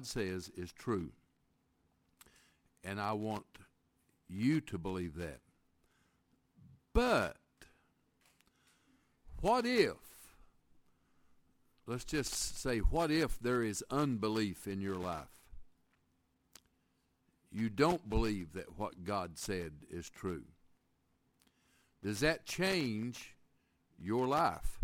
says is true. And I want you to believe that. But what if, let's just say, what if there is unbelief in your life? You don't believe that what God said is true. Does that change your life?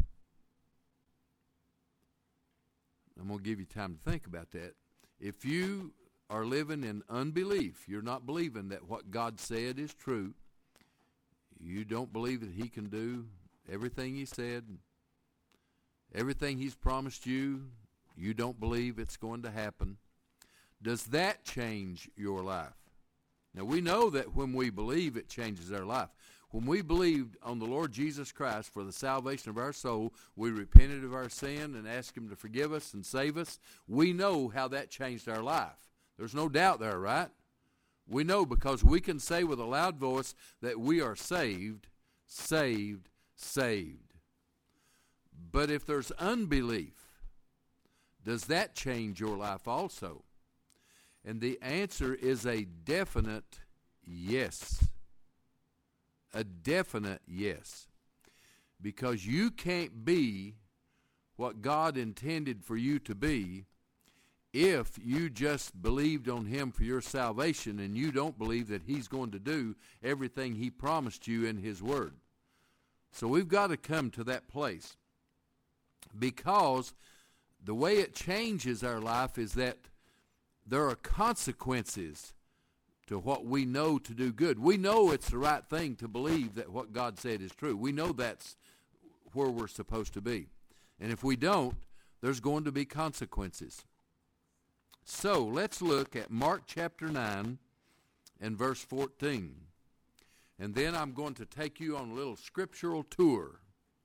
I'm going to give you time to think about that. If you are living in unbelief, you're not believing that what God said is true, you don't believe that he can do everything he said, everything he's promised you, you don't believe it's going to happen, does that change your life? Now, we know that when we believe, it changes our life. When we believed on the Lord Jesus Christ for the salvation of our soul, we repented of our sin and asked him to forgive us and save us. We know how that changed our life. There's no doubt there, right? We know because we can say with a loud voice that we are saved, saved, saved. But if there's unbelief, does that change your life also? And the answer is a definite yes. A definite yes. Because you can't be what God intended for you to be if you just believed on him for your salvation and you don't believe that he's going to do everything he promised you in his word. So we've got to come to that place. Because the way it changes our life is that there are consequences to what we know to do good. We know it's the right thing to believe that what God said is true. We know that's where we're supposed to be. And if we don't, there's going to be consequences. So let's look at Mark chapter 9 and verse 14. And then I'm going to take you on a little scriptural tour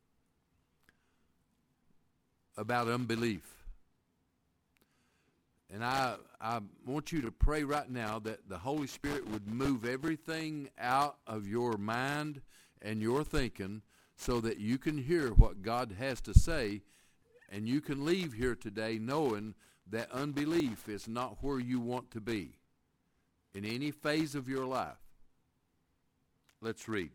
about unbelief. And I want you to pray right now that the Holy Spirit would move everything out of your mind and your thinking so that you can hear what God has to say, and you can leave here today knowing that unbelief is not where you want to be in any phase of your life. Let's read.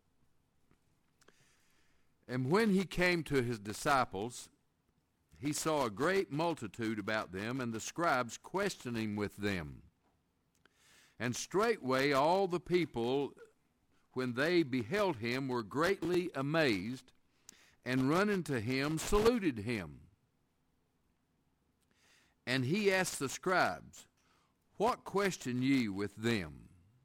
And when he came to his disciples, he saw a great multitude about them, and the scribes questioning with them. And straightway all the people, when they beheld him, were greatly amazed, and running to him, saluted him. And he asked the scribes, What question ye with them?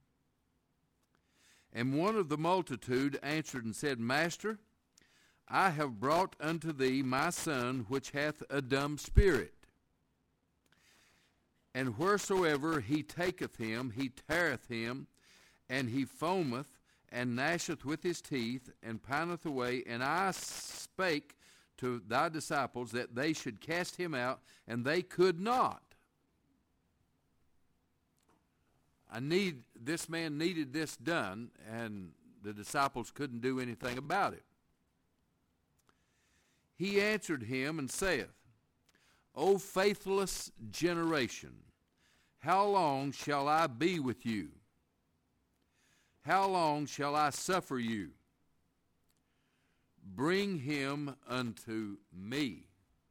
And one of the multitude answered and said, Master, I have brought unto thee my son, which hath a dumb spirit. And wheresoever he taketh him, he teareth him, and he foameth, and gnasheth with his teeth, and pineth away. And I spake to thy disciples that they should cast him out, and they could not. This man needed this done, and the disciples couldn't do anything about it. He answered him and saith, O faithless generation, how long shall I be with you? How long shall I suffer you? Bring him unto me.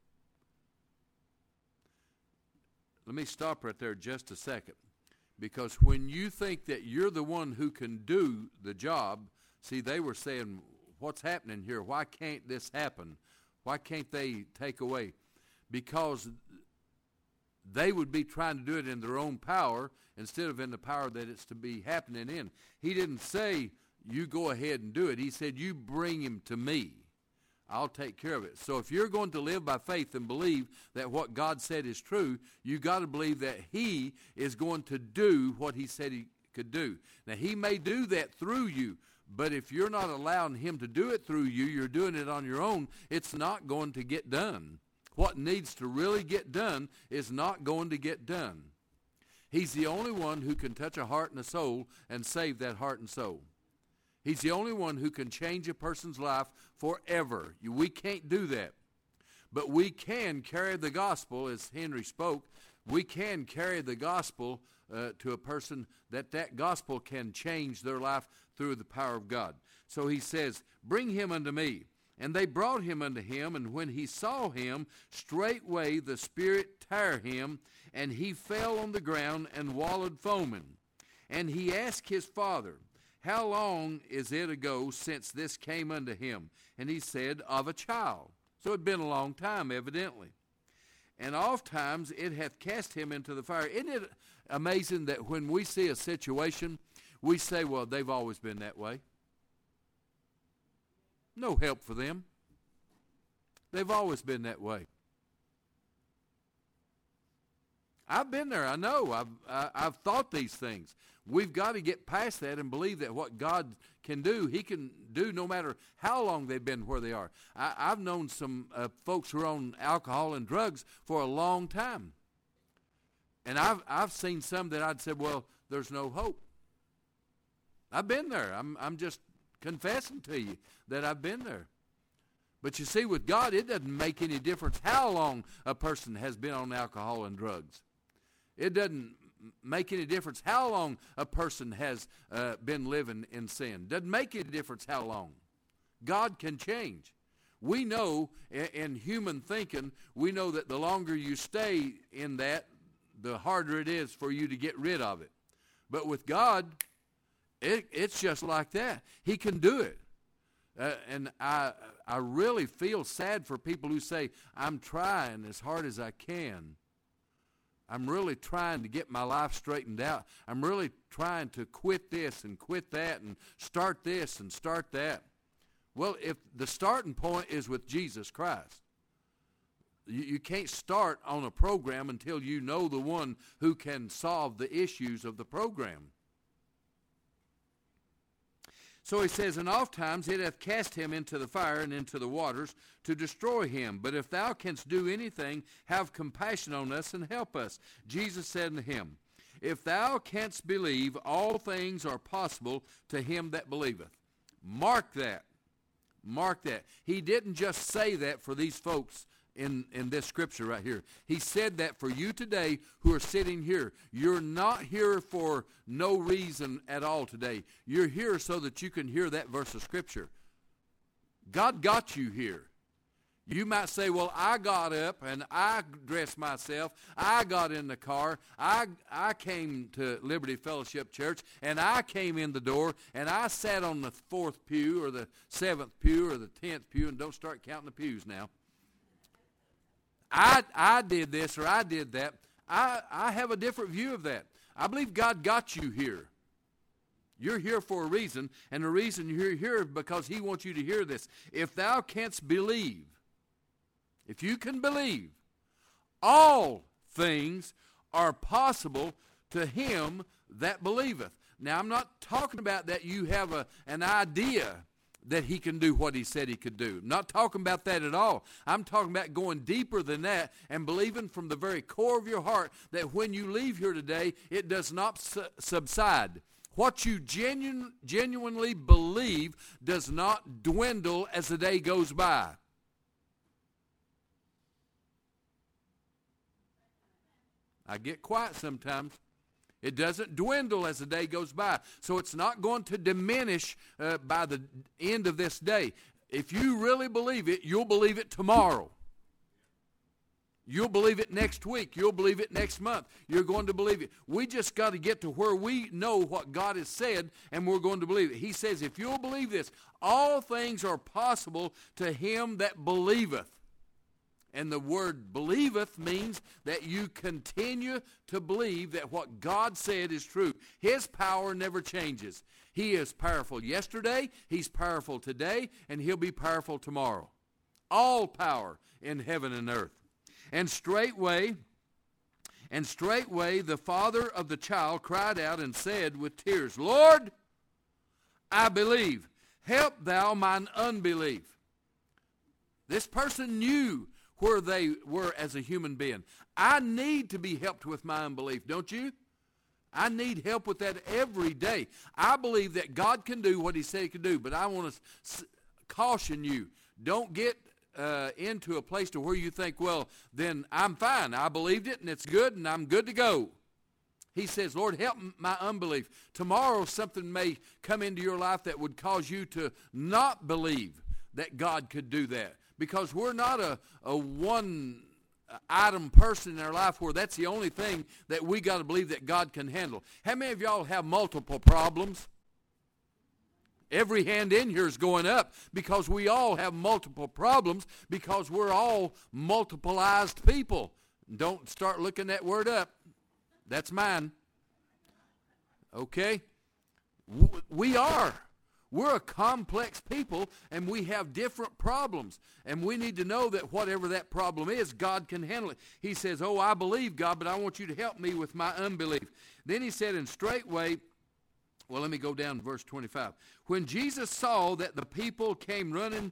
Let me stop right there just a second. Because when you think that you're the one who can do the job, see, they were saying, what's happening here? Why can't this happen? Why can't they take away? Because they would be trying to do it in their own power instead of in the power that it's to be happening in. He didn't say, you go ahead and do it. He said, you bring him to me. I'll take care of it. So if you're going to live by faith and believe that what God said is true, you got to believe that he is going to do what he said he could do. Now, he may do that through you, but if you're not allowing him to do it through you, you're doing it on your own, it's not going to get done. What needs to really get done is not going to get done. He's the only one who can touch a heart and a soul and save that heart and soul. He's the only one who can change a person's life forever. We can't do that. But we can carry the gospel, as Henry spoke. we can carry the gospel to a person, that gospel can change their life through the power of God. So he says, bring him unto me. And they brought him unto him, and when he saw him, straightway the spirit tare him, and he fell on the ground and wallowed foaming. And he asked his father, how long is it ago since this came unto him? And he said, of a child. So it had been a long time, evidently. And oft times it hath cast him into the fire. Isn't it amazing that when we see a situation, we say, well, they've always been that way. No help for them. They've always been that way. I've been there. I know. I've thought these things. We've got to get past that and believe that what God can do, he can do no matter how long they've been where they are. I've known some folks who are on alcohol and drugs for a long time. And I've seen some that I'd said, well, there's no hope. I've been there. I'm just confessing to you that I've been there. But you see, with God, it doesn't make any difference how long a person has been on alcohol and drugs. It doesn't make any difference how long a person has been living in sin. Doesn't make any difference how long. God can change. We know in human thinking, we know that the longer you stay in that, the harder it is for you to get rid of it. But with God, it's just like that. He can do it. And I really feel sad for people who say, I'm trying as hard as I can. I'm really trying to get my life straightened out. I'm really trying to quit this and quit that and start this and start that. Well, if the starting point is with Jesus Christ, you can't start on a program until you know the one who can solve the issues of the program. So he says, and oft times it hath cast him into the fire and into the waters to destroy him. But if thou canst do anything, have compassion on us and help us. Jesus said unto him, if thou canst believe, all things are possible to him that believeth. Mark that. Mark that. He didn't just say that for these folks in this scripture right here. He said that for you today who are sitting here. You're not here for no reason at all today. You're here so that you can hear that verse of scripture. God got you here. You might say, well, I got up and I dressed myself. I got in the car. I came to Liberty Fellowship Church and I came in the door and I sat on the 4th pew or the 7th pew or the 10th pew, and don't start counting the pews now. I did this or I did that. I have a different view of that. I believe God got you here. You're here for a reason, and the reason you're here is because he wants you to hear this. If thou canst believe, if you can believe, all things are possible to him that believeth. Now, I'm not talking about that you have an idea that he can do what he said he could do. I'm not talking about that at all. I'm talking about going deeper than that and believing from the very core of your heart that when you leave here today, it does not subside. What you genuinely believe does not dwindle as the day goes by. I get quiet sometimes. It doesn't dwindle as the day goes by. So it's not going to diminish by the end of this day. If you really believe it, you'll believe it tomorrow. You'll believe it next week. You'll believe it next month. You're going to believe it. We just got to get to where we know what God has said, and we're going to believe it. He says, if you'll believe this, all things are possible to him that believeth. And the word believeth means that you continue to believe that what God said is true. His power never changes. He is powerful yesterday, he's powerful today, and he'll be powerful tomorrow. All power in heaven and earth. And straightway the father of the child cried out and said with tears, Lord, I believe. Help thou mine unbelief. This person knew where they were as a human being. I need to be helped with my unbelief, don't you? I need help with that every day. I believe that God can do what he said he could do, but I want to caution you. Don't get into a place to where you think, well, then I'm fine. I believed it, and it's good, and I'm good to go. He says, Lord, help my unbelief. Tomorrow something may come into your life that would cause you to not believe that God could do that. Because we're not a one-item person in our life where that's the only thing that we got to believe that God can handle. How many of y'all have multiple problems? Every hand in here is going up because we all have multiple problems because we're all multipleized people. Don't start looking that word up. That's mine. Okay? We are. We're a complex people, and we have different problems. And we need to know that whatever that problem is, God can handle it. He says, oh, I believe, God, but I want you to help me with my unbelief. Then he said, and straightway, well, let me go down to verse 25. When Jesus saw that the people came running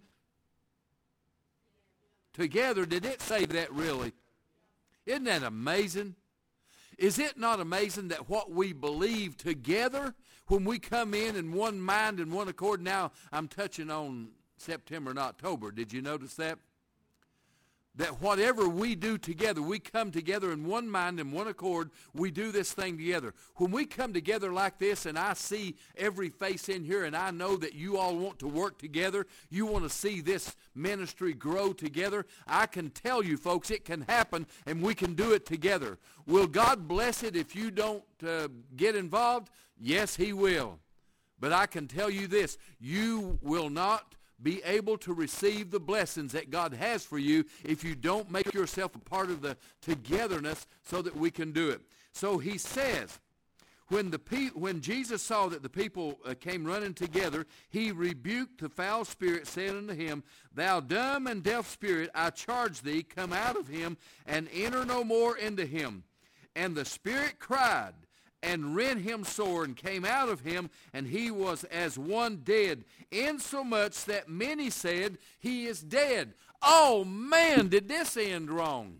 together, did it say that really? Isn't that amazing? Is it not amazing that what we believe together, when we come in one mind and one accord, now I'm touching on September and October. Did you notice that? That whatever we do together, we come together in one mind and one accord, we do this thing together. When we come together like this and I see every face in here and I know that you all want to work together, you want to see this ministry grow together, I can tell you folks it can happen and we can do it together. Will God bless it if you don't get involved? Yes, he will. But I can tell you this, you will not be able to receive the blessings that God has for you if you don't make yourself a part of the togetherness so that we can do it. So he says, when Jesus saw that the people came running together, he rebuked the foul spirit, saying unto him, Thou dumb and deaf spirit, I charge thee, come out of him, and enter no more into him. And the spirit cried, and rent him sore, and came out of him, and he was as one dead, insomuch that many said, He is dead. Oh man, did this end wrong?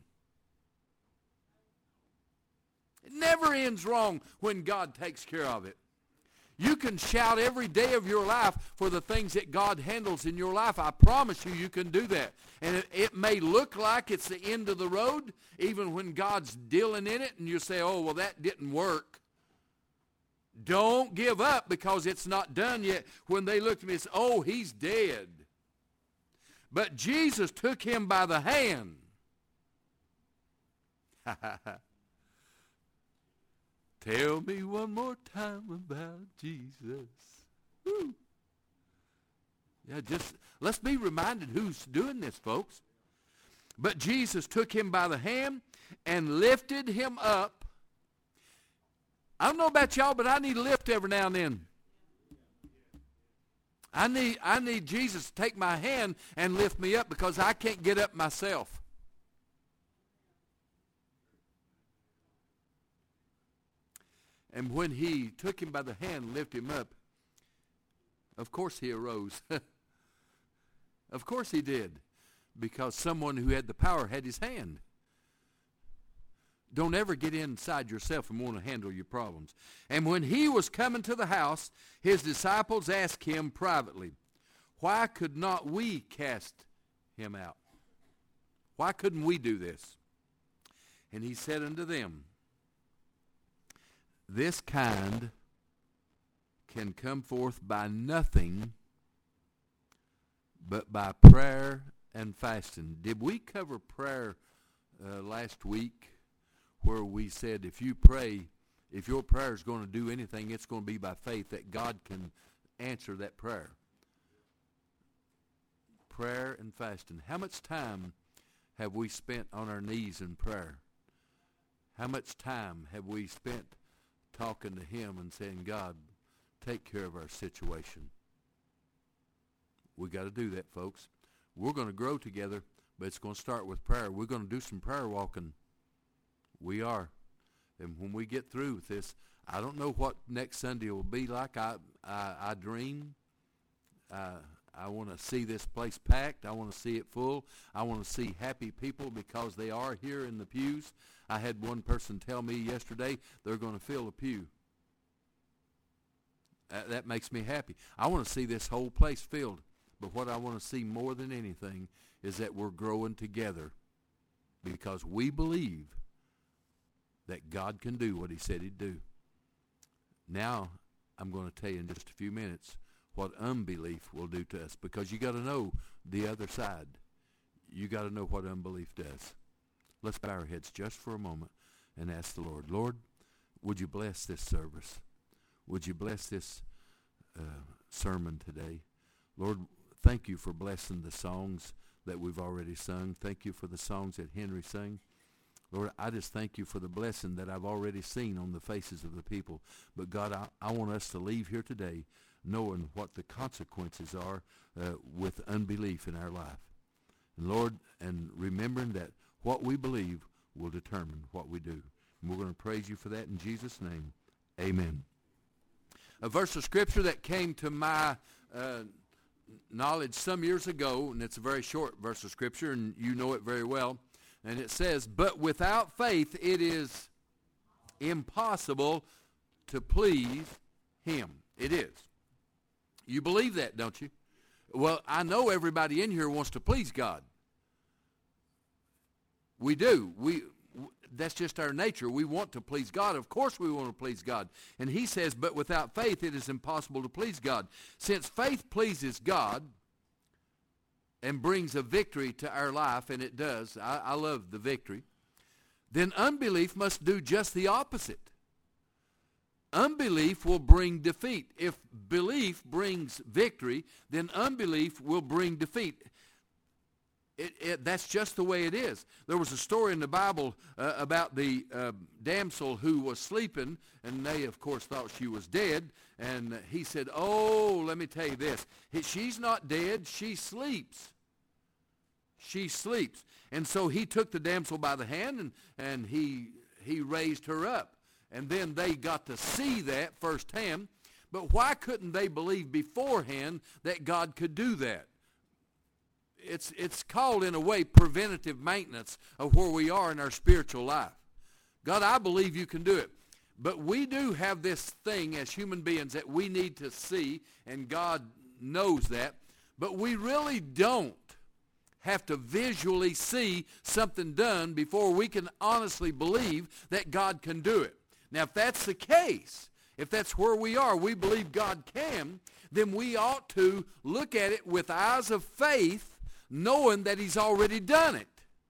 It never ends wrong when God takes care of it. You can shout every day of your life for the things that God handles in your life. I promise you, you can do that. And it may look like it's the end of the road, even when God's dealing in it, and you say, oh, well, that didn't work. Don't give up because it's not done yet. When they looked at me and said, oh, he's dead. But Jesus took him by the hand. Tell me one more time about Jesus. Woo. Yeah, let's be reminded who's doing this, folks. But Jesus took him by the hand and lifted him up. I don't know about y'all, but I need a lift every now and then. I need Jesus to take my hand and lift me up because I can't get up myself. And when he took him by the hand and lifted him up, of course he arose. Of course he did, because someone who had the power had his hand. Don't ever get inside yourself and want to handle your problems. And when he was coming to the house, his disciples asked him privately, Why could not we cast him out? Why couldn't we do this? And he said unto them, This kind can come forth by nothing but by prayer and fasting. Did we cover prayer last week? Where we said if you pray, if your prayer is going to do anything, it's going to be by faith that God can answer that prayer. Prayer and fasting. How much time have we spent on our knees in prayer? How much time have we spent talking to him and saying, God, take care of our situation? We got to do that, folks. We're going to grow together, but it's going to start with prayer. We're going to do some prayer walking. We are. And when we get through with this, I don't know what next Sunday will be like. I dream. I want to see this place packed. I want to see it full. I want to see happy people because they are here in the pews. I had one person tell me yesterday they're going to fill a pew. That makes me happy. I want to see this whole place filled But what I want to see more than anything is that we're growing together because we believe that God can do what he said he'd do. Now, I'm going to tell you in just a few minutes what unbelief will do to us, because you got to know the other side. You got to know what unbelief does. Let's bow our heads just for a moment and ask the Lord, Lord, would you bless this service? Would you bless this sermon today? Lord, thank you for blessing the songs that we've already sung. Thank you for the songs that Henry sang. Lord, I just thank you for the blessing that I've already seen on the faces of the people. But God, I want us to leave here today knowing what the consequences are with unbelief in our life. And Lord, and remembering that what we believe will determine what we do. And we're going to praise you for that in Jesus' name. Amen. A verse of Scripture that came to my knowledge some years ago, and it's a very short verse of Scripture, and you know it very well. And it says, but without faith it is impossible to please him. It is. You believe that, don't you? Well, I know everybody in here wants to please God. We do. That's just our nature. We want to please God. Of course we want to please God. And he says, but without faith it is impossible to please God. Since faith pleases God and brings a victory to our life, and it does, I love the victory, then unbelief must do just the opposite. Unbelief will bring defeat. If belief brings victory, then unbelief will bring defeat. That's just the way it is. There was a story in the Bible about the damsel who was sleeping, and they, of course, thought she was dead. And he said, oh, let me tell you this. She's not dead. She sleeps. She sleeps. And so he took the damsel by the hand, and he raised her up. And then they got to see that firsthand. But why couldn't they believe beforehand that God could do that? It's called, in a way, preventative maintenance of where we are in our spiritual life. God, I believe you can do it. But we do have this thing as human beings that we need to see, and God knows that. But we really don't have to visually see something done before we can honestly believe that God can do it. Now, if that's the case, if that's where we are, we believe God can, then we ought to look at it with eyes of faith, knowing that he's already done it.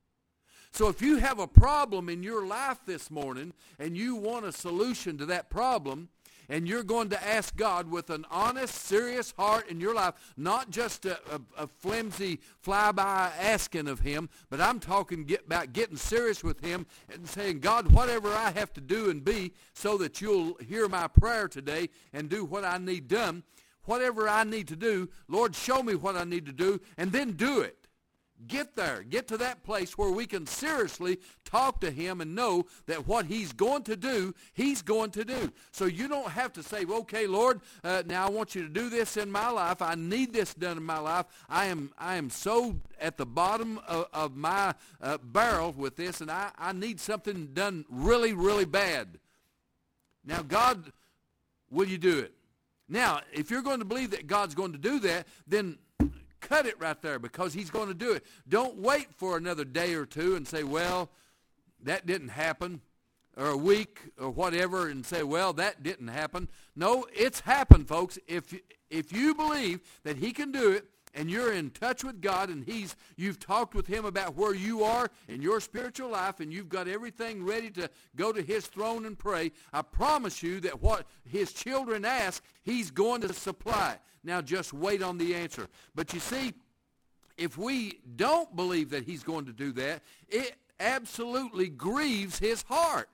So if you have a problem in your life this morning and you want a solution to that problem, and you're going to ask God with an honest, serious heart in your life, not just a flimsy flyby asking of him, but I'm talking about getting serious with him and saying, God, whatever I have to do and be so that you'll hear my prayer today and do what I need done, whatever I need to do, Lord, show me what I need to do, and then do it. Get there. Get to that place where we can seriously talk to him and know that what he's going to do, he's going to do. So you don't have to say, okay, Lord, now I want you to do this in my life. I need this done in my life. I am so at the bottom of my barrel with this, and I need something done really, really bad. Now, God, will you do it? Now, if you're going to believe that God's going to do that, then cut it right there, because he's going to do it. Don't wait for another day or two and say, well, that didn't happen, or a week or whatever, and say, well, that didn't happen. No, it's happened, folks. If you believe that he can do it, and you're in touch with God, and you've talked with him about where you are in your spiritual life, and you've got everything ready to go to his throne and pray, I promise you that what his children ask, he's going to supply. Now just wait on the answer. But you see, if we don't believe that he's going to do that, it absolutely grieves his heart.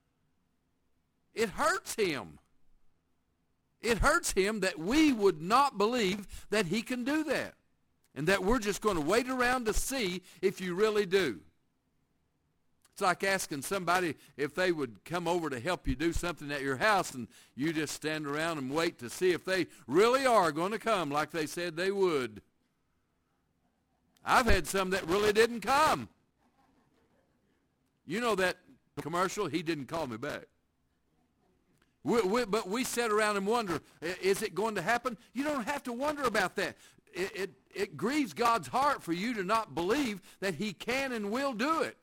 It hurts him. It hurts him that we would not believe that he can do that, and that we're just going to wait around to see if you really do. It's like asking somebody if they would come over to help you do something at your house, and you just stand around and wait to see if they really are going to come like they said they would. I've had some that really didn't come. You know that commercial, he didn't call me back. But we sit around and wonder, is it going to happen? You don't have to wonder about that. it grieves God's heart for you to not believe that he can and will do it.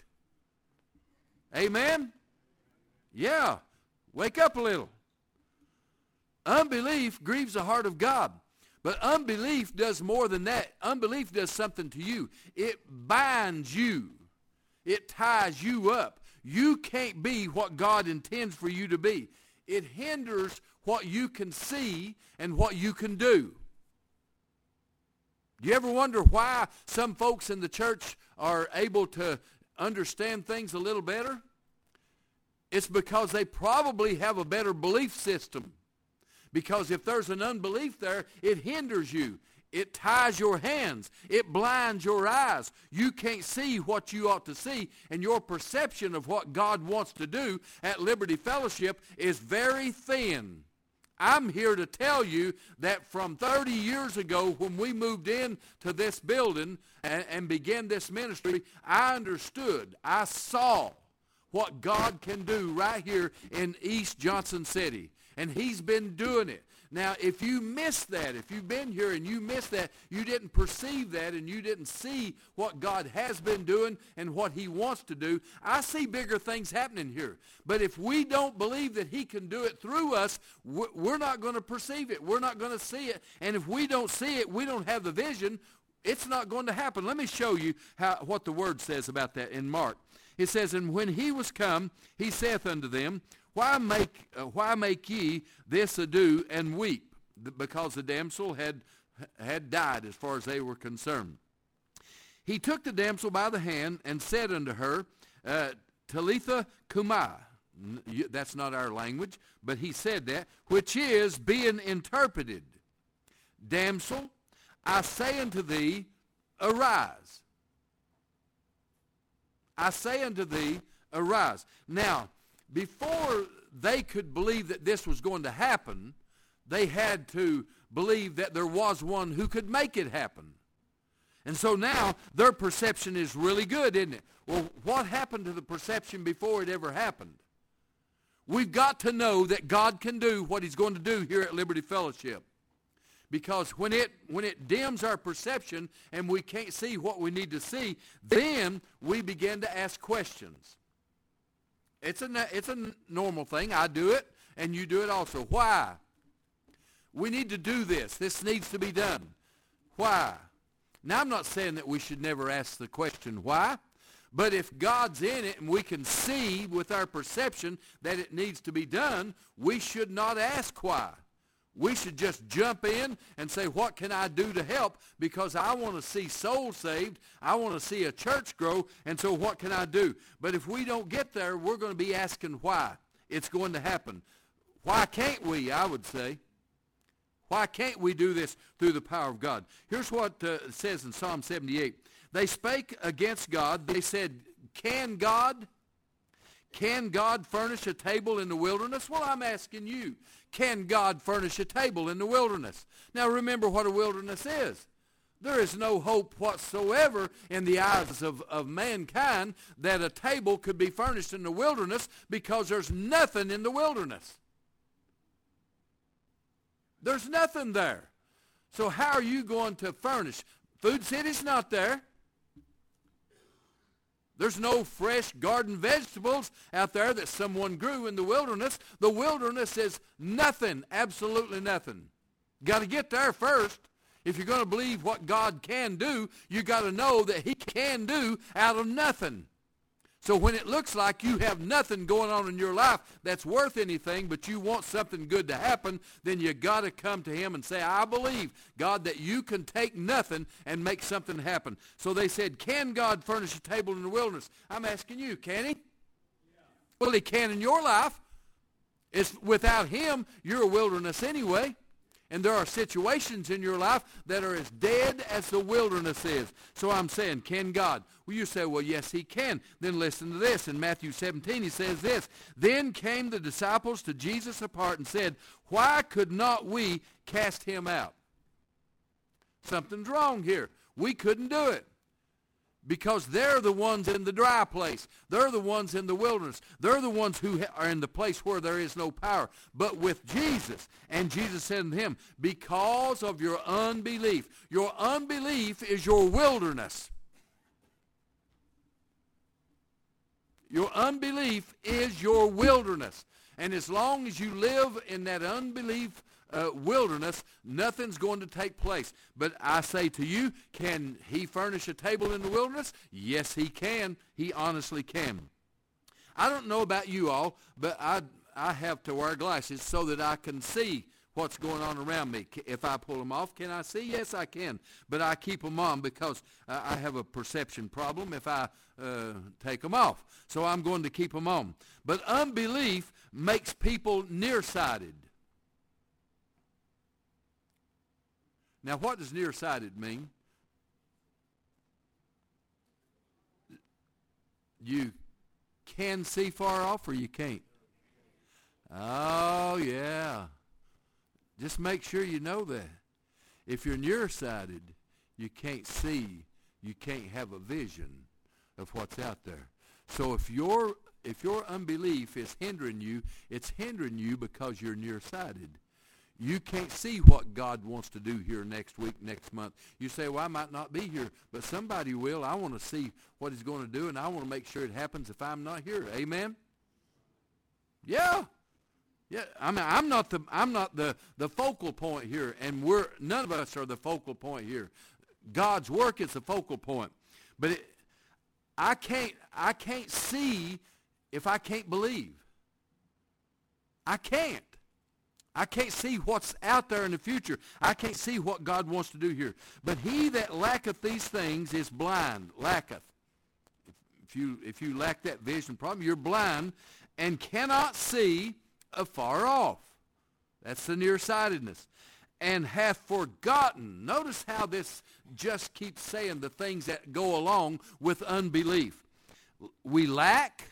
Amen? Yeah. Wake up a little. Unbelief grieves the heart of God. But unbelief does more than that. Unbelief does something to you. It binds you. It ties you up. You can't be what God intends for you to be. It hinders what you can see and what you can do. Do you ever wonder why some folks in the church are able to understand things a little better? It's because they probably have a better belief system. Because if there's an unbelief there, it hinders you. It ties your hands. It blinds your eyes. You can't see what you ought to see, and your perception of what God wants to do at Liberty Fellowship is very thin. I'm here to tell you that from 30 years ago when we moved into this building and began this ministry, I understood, I saw what God can do right here in East Johnson City. And he's been doing it. Now, if you miss that, if you've been here and you missed that, you didn't perceive that and you didn't see what God has been doing and what he wants to do, I see bigger things happening here. But if we don't believe that he can do it through us, we're not going to perceive it. We're not going to see it. And if we don't see it, we don't have the vision, it's not going to happen. Let me show you what the word says about that in Mark. It says, and when he was come, he saith unto them, Why make ye this ado and weep? Because the damsel had died as far as they were concerned. He took the damsel by the hand and said unto her, Talitha cumi. That's not our language, but he said that, which is being interpreted, Damsel, I say unto thee, arise. I say unto thee, arise. Now, before they could believe that this was going to happen, they had to believe that there was one who could make it happen. And so now their perception is really good, isn't it? Well, what happened to the perception before it ever happened? We've got to know that God can do what he's going to do here at Liberty Fellowship. Because when it dims our perception and we can't see what we need to see, then we begin to ask questions. It's a normal thing. I do it, and you do it also. Why? We need to do this. This needs to be done. Why? Now, I'm not saying that we should never ask the question, why? But if God's in it and we can see with our perception that it needs to be done, we should not ask why. We should just jump in and say, what can I do to help? Because I want to see souls saved. I want to see a church grow. And so what can I do? But if we don't get there, we're going to be asking why it's going to happen. Why can't we, I would say? Why can't we do this through the power of God? Here's what it says in Psalm 78. They spake against God. They said, can God furnish a table in the wilderness? Well, I'm asking you, can God furnish a table in the wilderness? Now, remember what a wilderness is. There is no hope whatsoever in the eyes of mankind that a table could be furnished in the wilderness because there's nothing in the wilderness. There's nothing there. So how are you going to furnish? Food City's not there. There's no fresh garden vegetables out there that someone grew in the wilderness. The wilderness is nothing, absolutely nothing. Got to get there first. If you're going to believe what God can do, you got to know that he can do out of nothing. So when it looks like you have nothing going on in your life that's worth anything, but you want something good to happen, then you got to come to him and say, I believe, God, that you can take nothing and make something happen. So they said, can God furnish a table in the wilderness? I'm asking you, can he? Yeah. Well, he can in your life. It's without him, you're a wilderness anyway. And there are situations in your life that are as dead as the wilderness is. So I'm saying, can God? Well, you say, well, yes, he can. Then listen to this. In Matthew 17, he says this. Then came the disciples to Jesus apart and said, why could not we cast him out? Something's wrong here. We couldn't do it. because they're the ones in the dry place. They're the ones in the wilderness. They're the ones who are in the place where there is no power. But with Jesus, and Jesus said to him, because of your unbelief is your wilderness. Your unbelief is your wilderness. And as long as you live in that unbelief wilderness, nothing's going to take place. But I say to you, can he furnish a table in the wilderness? Yes, he can. He honestly can. I don't know about you all, but I have to wear glasses so that I can see what's going on around me. If I pull them off, can I see? Yes, I can. But I keep them on because I have a perception problem if I take them off. So I'm going to keep them on. But unbelief makes people nearsighted. Now, what does nearsighted mean? You can see far off or you can't? Oh, yeah. Just make sure you know that. If you're nearsighted, you can't see, you can't have a vision of what's out there. So if your unbelief is hindering you, it's hindering you because you're nearsighted. You can't see what God wants to do here next week, next month. You say, well, I might not be here, but somebody will. I want to see what he's going to do, and I want to make sure it happens if I'm not here. Amen? Yeah. Yeah, I mean, I'm not the focal point here, and none of us are the focal point here. God's work is the focal point. But I can't see if I can't believe. I can't. I can't see what's out there in the future. I can't see what God wants to do here. But he that lacketh these things is blind. Lacketh. If you lack that vision problem, you're blind and cannot see afar off. That's the nearsightedness. And hath forgotten. Notice how this just keeps saying the things that go along with unbelief. We lack.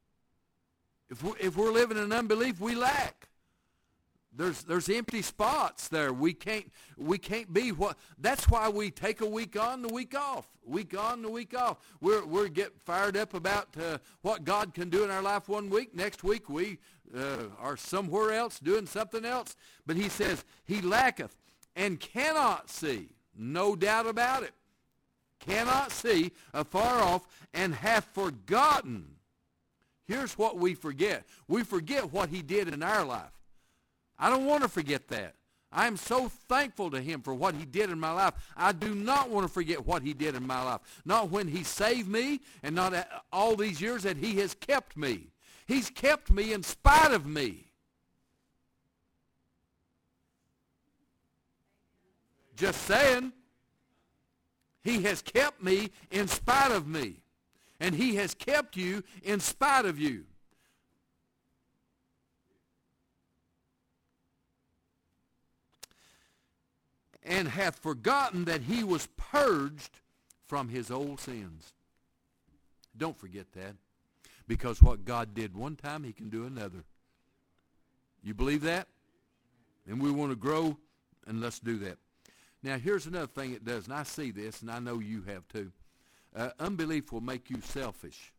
If we're living in unbelief, we lack. There's empty spots there. We can't be what. That's why we take a week on, the week off. Week on, the week off. We're get fired up about what God can do in our life one week. Next week we are somewhere else doing something else. But he says he lacketh and cannot see. No doubt about it. Cannot see afar off and hath forgotten. Here's what we forget. We forget what he did in our life. I don't want to forget that. I am so thankful to him for what he did in my life. I do not want to forget what he did in my life. Not when he saved me and not all these years that he has kept me. He's kept me in spite of me. Just saying. He has kept me in spite of me. And he has kept you in spite of you. And hath forgotten that he was purged from his old sins. Don't forget that. Because what God did one time, he can do another. You believe that? And we want to grow, and let's do that. Now, here's another thing it does, and I see this, and I know you have too. Unbelief will make you selfish.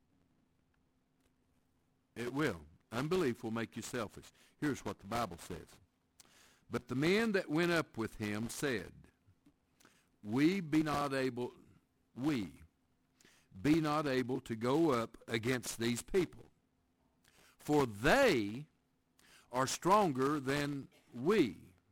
It will. Unbelief will make you selfish. Here's what the Bible says. But the men that went up with him said, We be not able to go up against these people, for they are stronger than we.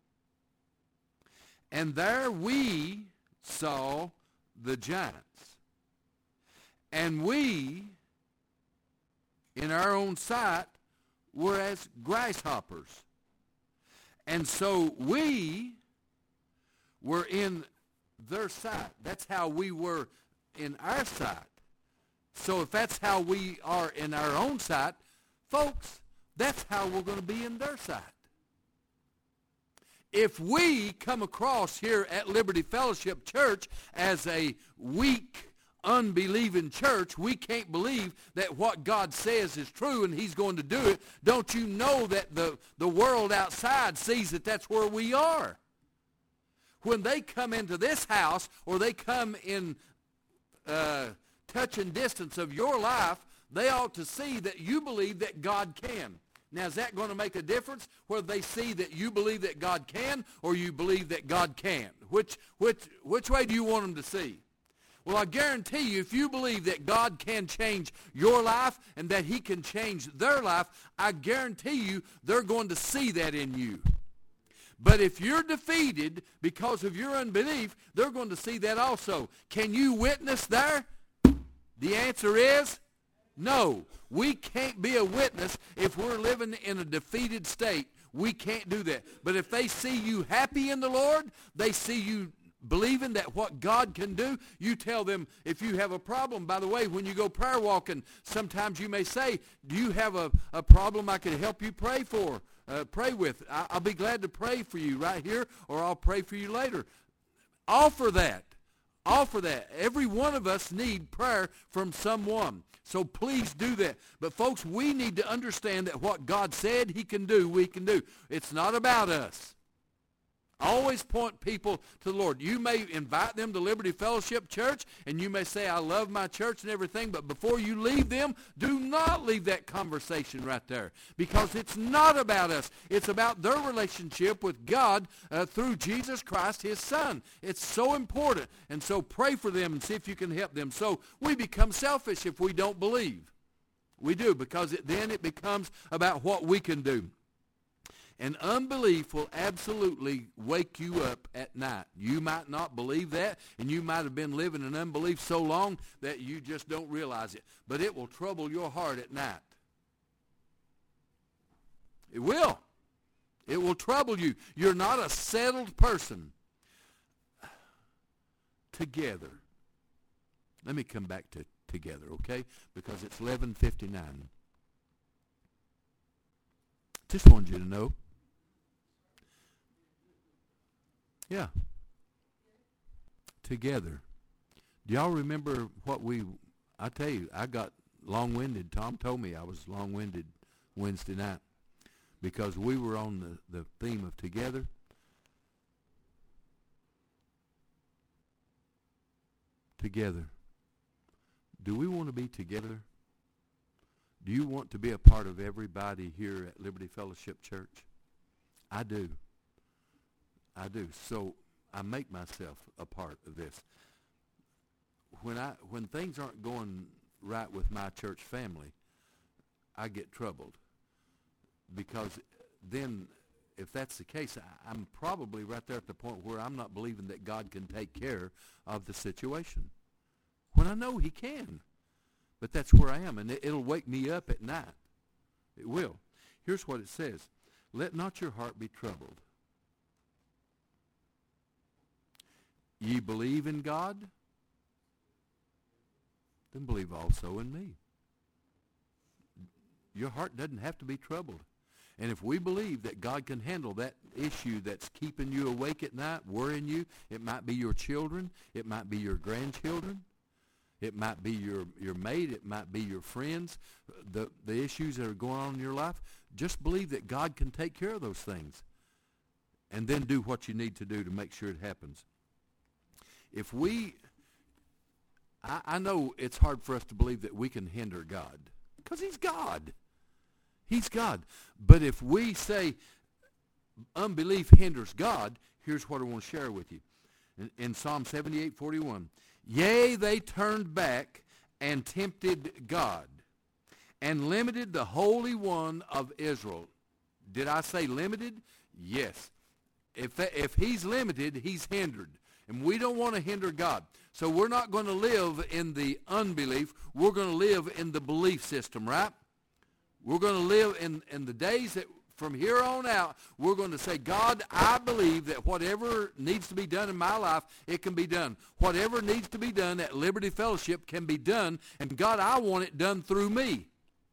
And there we saw the giants, and we, in our own sight, were as grasshoppers. And so we were in their sight. That's how we were in our sight. So if that's how we are in our own sight, folks, that's how we're going to be in their sight. If we come across here at Liberty Fellowship Church as a weak, unbelieving church, we can't believe that what God says is true and he's going to do it. Don't you know that the world outside sees that that's where we are? When they come into this house or they come in touching distance of your life, they ought to see that you believe that God can. Now, is that going to make a difference whether they see that you believe that God can or you believe that God can't? Which way do you want them to see? Well, I guarantee you, if you believe that God can change your life and that he can change their life, I guarantee you they're going to see that in you. But if you're defeated because of your unbelief, they're going to see that also. Can you witness there? The answer is no. We can't be a witness if we're living in a defeated state. We can't do that. But if they see you happy in the Lord, they see you believing that what God can do, you tell them if you have a problem. By the way, when you go prayer walking, sometimes you may say, do you have a problem I could help you pray for? Pray with. I'll be glad to pray for you right here, or I'll pray for you later. Offer that. Offer that. Every one of us need prayer from someone. So please do that. But folks, we need to understand that what God said he can do, we can do. It's not about us. Always point people to the Lord. You may invite them to Liberty Fellowship Church, and you may say, I love my church and everything, but before you leave them, do not leave that conversation right there, because it's not about us. It's about their relationship with God through Jesus Christ, his Son. It's so important, and so pray for them and see if you can help them. So we become selfish if we don't believe. We do, because then it becomes about what we can do. And unbelief will absolutely wake you up at night. You might not believe that, and you might have been living in unbelief so long that you just don't realize it. But it will trouble your heart at night. It will. It will trouble you. You're not a settled person. Together. Let me come back to together, okay? Because it's 11:59. Just wanted you to know. Yeah. Together. Do y'all remember what I tell you, I got long-winded. Tom told me I was long-winded Wednesday night because we were on the theme of together. Together. Do we want to be together? Do you want to be a part of everybody here at Liberty Fellowship Church? I do. I do. So I make myself a part of this. When things aren't going right with my church family, I get troubled. Because then, if that's the case, I'm probably right there at the point where I'm not believing that God can take care of the situation. When I know he can. But that's where I am, and it'll wake me up at night. It will. Here's what it says. Let not your heart be troubled. Ye believe in God? Then believe also in me. Your heart doesn't have to be troubled. And if we believe that God can handle that issue that's keeping you awake at night, worrying you, it might be your children, it might be your grandchildren, it might be your mate, it might be your friends, the issues that are going on in your life, just believe that God can take care of those things. And then do what you need to do to make sure it happens. If I know it's hard for us to believe that we can hinder God, because he's God. He's God. But if we say unbelief hinders God, here's what I want to share with you. In Psalm 78:41, yea, they turned back and tempted God and limited the Holy One of Israel. Did I say limited? Yes. If he's limited, he's hindered. And we don't want to hinder God. So we're not going to live in the unbelief. We're going to live in the belief system, right? We're going to live in the days that from here on out, we're going to say, God, I believe that whatever needs to be done in my life, it can be done. Whatever needs to be done at Liberty Fellowship can be done. And God, I want it done through me.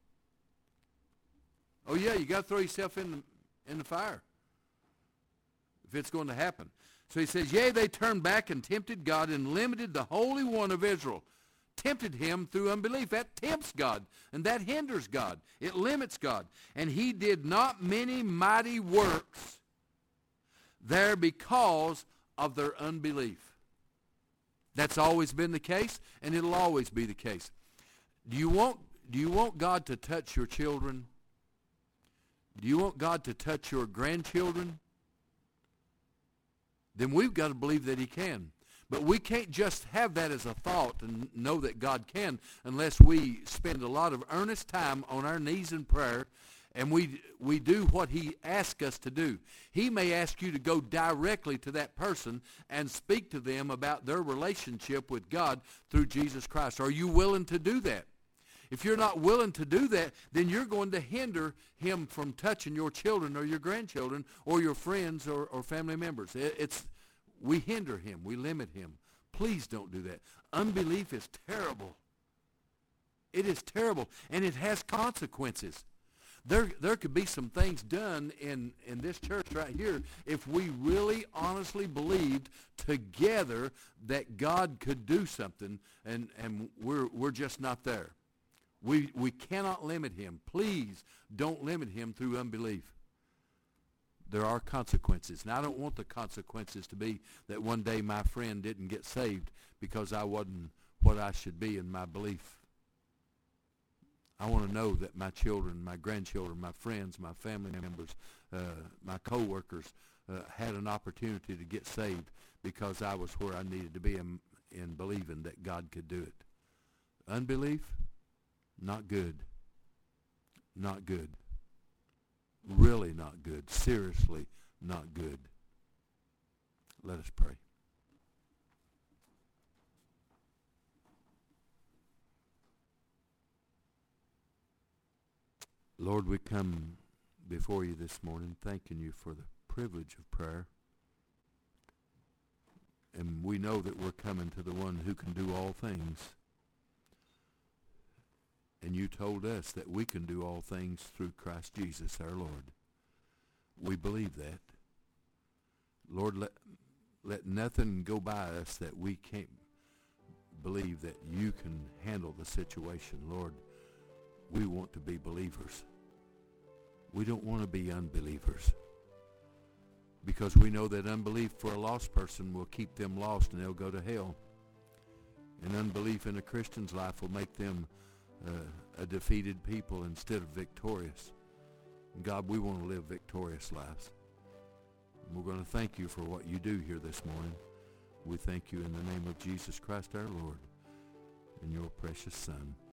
Oh, yeah, you got to throw yourself in the fire if it's going to happen. So he says, yea, they turned back and tempted God and limited the Holy One of Israel. Tempted him through unbelief. That tempts God, and that hinders God. It limits God. And he did not many mighty works there because of their unbelief. That's always been the case, and it'll always be the case. Do you want God to touch your children? Do you want God to touch your grandchildren? Then we've got to believe that he can. But we can't just have that as a thought and know that God can unless we spend a lot of earnest time on our knees in prayer and we do what he asks us to do. He may ask you to go directly to that person and speak to them about their relationship with God through Jesus Christ. Are you willing to do that? If you're not willing to do that, then you're going to hinder him from touching your children or your grandchildren or your friends or family members. We hinder him. We limit him. Please don't do that. Unbelief is terrible. It is terrible, and it has consequences. There could be some things done in this church right here if we really honestly believed together that God could do something, and we're just not there. We cannot limit him. Please don't limit him through unbelief. There are consequences. And I don't want the consequences to be that one day my friend didn't get saved because I wasn't what I should be in my belief. I want to know that my children, my grandchildren, my friends, my family members, my co-workers had an opportunity to get saved because I was where I needed to be in believing that God could do it. Unbelief? Not good. Not good. Really not good. Seriously not good. Let us pray. Lord, we come before you this morning thanking you for the privilege of prayer. And we know that we're coming to the one who can do all things. And you told us that we can do all things through Christ Jesus our Lord. We believe that. Lord, let nothing go by us that we can't believe that you can handle the situation. Lord, we want to be believers. We don't want to be unbelievers. Because we know that unbelief for a lost person will keep them lost and they'll go to hell. And unbelief in a Christian's life will make them a defeated people instead of victorious. And God, we want to live victorious lives. And we're going to thank you for what you do here this morning. We thank you in the name of Jesus Christ our Lord and your precious Son.